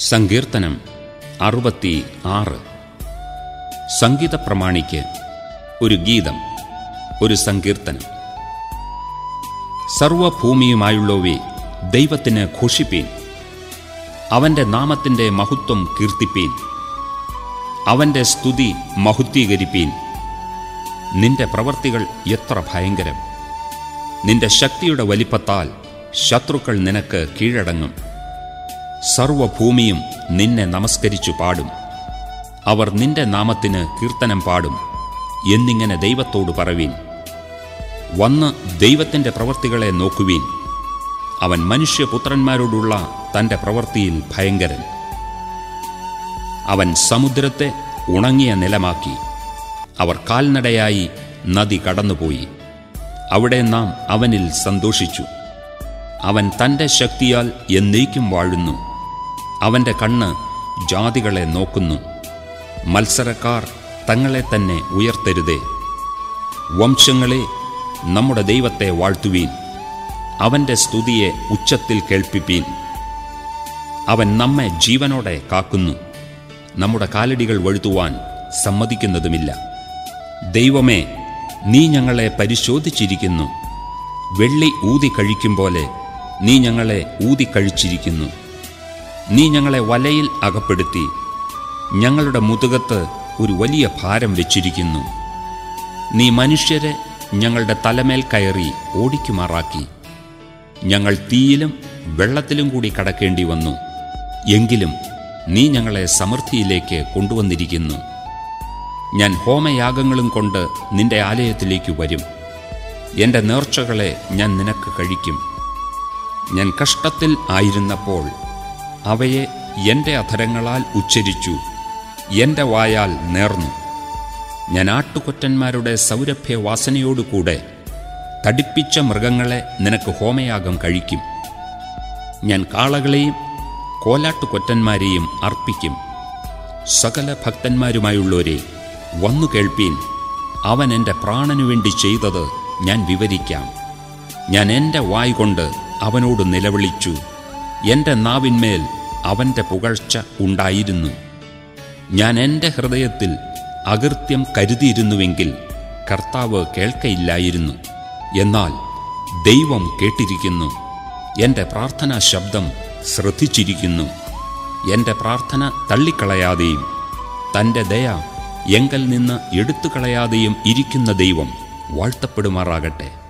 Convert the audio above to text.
സങ്കീർത്തനം 66. സംഗീത പ്രമാണിക്ക് ഒരു ഗീതം, ഒരു സങ്കീർത്തനം. സർവഭൂമിയുമായുള്ളവേ, ദൈവത്തിന് ഘോഷിപ്പീൻ. അവൻ്റെ നാമത്തിൻ്റെ മഹത്വം കീർത്തിപ്പീൻ. അവൻ്റെ സ്തുതി മഹത്വീകരിപ്പീൻ. നിന്റെ പ്രവൃത്തികൾ എത്ര ഭയങ്കരം! നിന്റെ ശക്തിയുടെ വലിപ്പത്താൽ ശത്രുക്കൾ നിനക്ക് കീഴടങ്ങും. സർവഭൂമിയും നിന്നെ നമസ്കരിച്ചു പാടും. അവർ നിന്റെ നാമത്തിന് കീർത്തനം പാടും എന്നിങ്ങനെ ദൈവത്തോട് പറവീൻ. വന്ന് ദൈവത്തിൻ്റെ പ്രവൃത്തികളെ നോക്കുവീൻ. അവൻ മനുഷ്യപുത്രന്മാരോടുള്ള തൻ്റെ പ്രവൃത്തിയിൽ ഭയങ്കരൻ. അവൻ സമുദ്രത്തെ ഉണങ്ങിയ നിലമാക്കി. അവർ കാൽനടയായി നദി കടന്നുപോയി. അവിടെ നാം അവനിൽ സന്തോഷിച്ചു. അവൻ തൻ്റെ ശക്തിയാൽ എന്നേക്കും വാഴുന്നു. അവൻ്റെ കണ്ണ് ജാതികളെ നോക്കുന്നു. മത്സരക്കാർ തങ്ങളെ തന്നെ ഉയർത്തരുതേ. വംശങ്ങളെ, നമ്മുടെ ദൈവത്തെ വാഴ്ത്തുവീൻ. അവൻ്റെ സ്തുതിയെ ഉച്ചത്തിൽ കേൾപ്പിപ്പീൻ. അവൻ നമ്മെ ജീവനോടെ കാക്കുന്നു. നമ്മുടെ കാലടികൾ വഴുതുവാൻ സമ്മതിക്കുന്നതുമില്ല. ദൈവമേ, നീ ഞങ്ങളെ പരിശോധിച്ചിരിക്കുന്നു. വെള്ളി ഊതിക്കഴിക്കും പോലെ നീ ഞങ്ങളെ ഊതിക്കഴിച്ചിരിക്കുന്നു. നീ ഞങ്ങളെ വലയിൽ അകപ്പെടുത്തി ഞങ്ങളുടെ മുതുകത്ത് ഒരു വലിയ ഭാരം വെച്ചിരിക്കുന്നു. നീ മനുഷ്യരെ ഞങ്ങളുടെ തലമേൽ കയറി ഓടിക്കുമാറാക്കി. ഞങ്ങൾ തീയിലും വെള്ളത്തിലും കൂടി കടക്കേണ്ടി വന്നു. എങ്കിലും നീ ഞങ്ങളെ സമൃദ്ധിയിലേക്ക് കൊണ്ടുവന്നിരിക്കുന്നു. ഞാൻ ഹോമയാഗങ്ങളും കൊണ്ട് നിന്റെ ആലയത്തിലേക്ക് വരും. എൻ്റെ നേർച്ചകളെ ഞാൻ നിനക്ക് കഴിക്കും. ഞാൻ കഷ്ടത്തിൽ ആയിരുന്നപ്പോൾ അവയെ എൻ്റെ അധരങ്ങളാൽ ഉച്ചരിച്ചു, എൻ്റെ വായാൽ നേർന്നു. ഞാൻ ആട്ടുകൊറ്റന്മാരുടെ സൗരഭ്യവാസനയോടുകൂടെ തടിപ്പിച്ച മൃഗങ്ങളെ നിനക്ക് ഹോമയാഗം കഴിക്കും. ഞാൻ കാളകളെയും കോലാട്ടുകൊറ്റന്മാരെയും അർപ്പിക്കും. സകല ഭക്തന്മാരുമായുള്ളവരെ, വന്നു കേൾപ്പീൻ. അവൻ എൻ്റെ പ്രാണനു വേണ്ടി ചെയ്തത് ഞാൻ വിവരിക്കാം. ഞാൻ എൻ്റെ വായ് കൊണ്ട് അവനോട് നിലവിളിച്ചു. എൻ്റെ നാവിന്മേൽ അവൻ്റെ പുകഴ്ച ഉണ്ടായിരുന്നു. ഞാൻ എൻ്റെ ഹൃദയത്തിൽ അകൃത്യം കരുതിയിരുന്നുവെങ്കിൽ കർത്താവ് കേൾക്കയില്ലായിരുന്നു. എന്നാൽ ദൈവം കേട്ടിരിക്കുന്നു. എൻ്റെ പ്രാർത്ഥനാ ശബ്ദം ശ്രദ്ധിച്ചിരിക്കുന്നു. എൻ്റെ പ്രാർത്ഥന തള്ളിക്കളയാതെയും തൻ്റെ ദയ എങ്കൽ നിന്ന് എടുത്തുകളയാതെയും ഇരിക്കുന്ന ദൈവം വാഴ്ത്തപ്പെടുമാറാകട്ടെ.